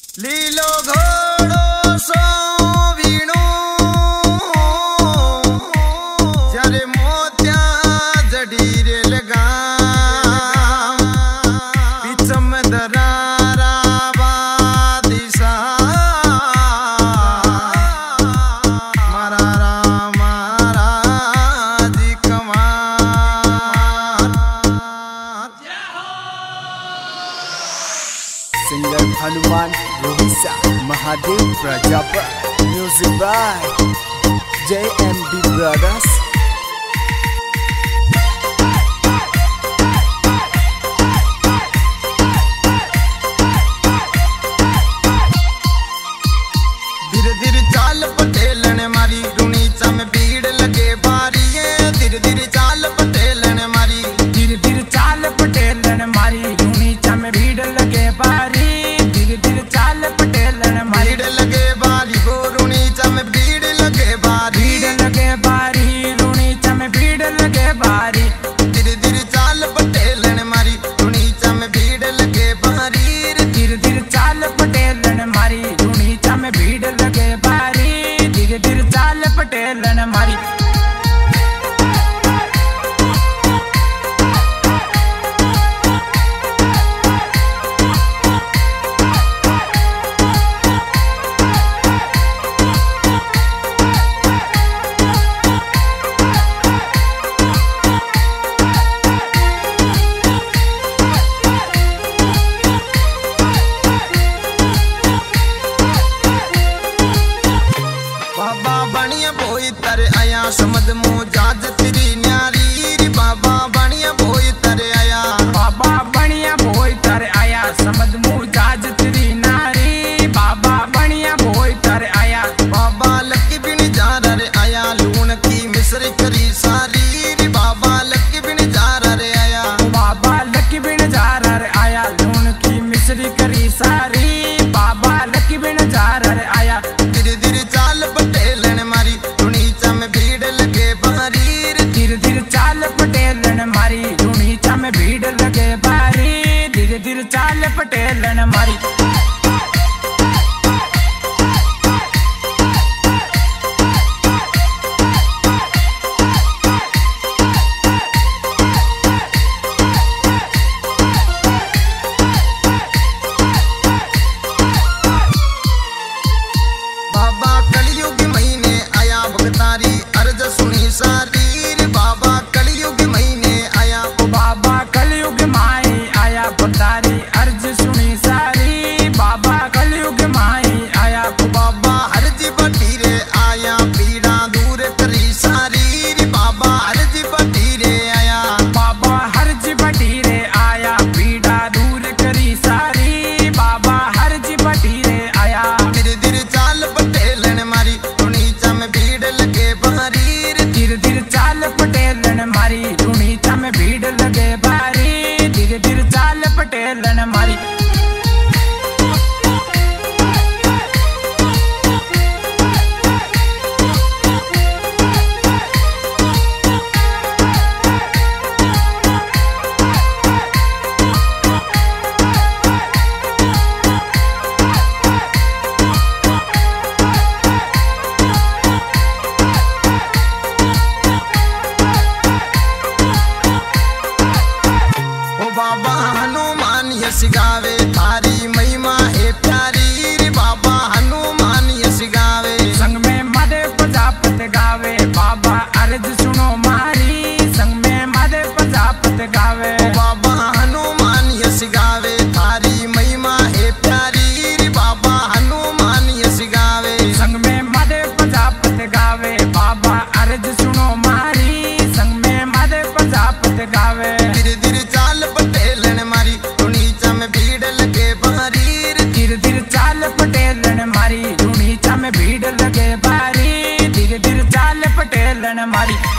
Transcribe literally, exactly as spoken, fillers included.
लीलो घोड़ो सो वीणो जरे मोत्या जडीरे लगा पिछम दरारा बादिशा मारा रामा राजी कमार। सिंगर हनुमान रोहिसा Mahadev Prajapat, music by J M D brothers. धीरे धीरे चाल पटेलन मारी रुणीचा में भीड़ लगे भारी है। धीरे धीरे चाल पटेलन मारी धीरे धीरे चाल पटेलन मारी रुणीचा में भीड़ लगे भारी। धीरे धीरे चाल पटेलन मारी भीड़ लगे भारी गो रुणीचा में भीड़ लगे भारी। भीड़ लगे भारी रुणीचा में भीड़ लगे भारी। धीरे धीरे चाल पटेलन मारी रुणीचा में भीड़ लगे भारी। धीरे धीरे चाल पटेलन मारी रुणीचा में भीड़ लगे भारी। धीरे धीरे चाल पटेलन मारी। बाबा बनिया बोई तर आया समझ मो जाज तेरी न्यारी। बाबा बनिया बोई तर आया बाबा बढ़िया बोई तर आया समझ मुँह जाज तेरी नारी। बाबा बढ़िया बोई तर आया। बाबा लकी बिन जा रे आया लून की मिश्री करी सारी। बाबा लकी बिन जा रे आया बाबा लकी बिन जार आया लून की मिश्री करी सारी। बाबा लकी बिन जार आया। धीरे धीरे चाल पटेलन मारी रुणीचा में भीड़ लगे भारी। धीरे धीरे चाल पटेलन मारी रुणीचा में भीड़ लगे भारी। धीरे धीरे चाल पटेलन मारी। बाबा कलयुग महीने आया भगतारी अर्ज सुनी सारी। बाबा कलयुग महीने आया बाबा कलयुग माई आया भतारी अर्ज सुनी सारी। बाबा कलयुग माई आया। बाबा हरजी बटीरे आया पीड़ा दूर करी सारी। बाबा हरजी बटीरे आया बाबा हरज बटीरे आया पीड़ा दूर करी सारी। बाबा हरज बटीरे आया। धीरे धीरे चाल पटेलन मारी रुणीचा में भीड़ लगे भारी। धीरे धीरे चाल पटेलन मारी रुणीचा में भीड़ लगे भारी। धीरे धीरे चाल पटेलन मारी। ओ बाबा हनुमान यश गावे थारी महिमा है प्यारी। बाबा हनुमान यश गावे संग में माधे प्रजापत गावे। बाबा अर्ज सुनो मारी संग में माधे प्रजापत गावे। बाबा हनुमान यश गावे थारी महिमा है प्यारी। बाबा हनुमान यश गावे संग में माधे प्रजापत गावे। बाबा अर्ज सुनो मारी संग में माधे प्रजापत गावे। धीरे धीरे चाल पटेलन मारी रुणीचा में भीड़ लगे भारी। धीरे धीरे चाल पटेलन मारी रुणीचा में भीड़ लगे भारी। धीरे धीरे चाल पटेलन मारी।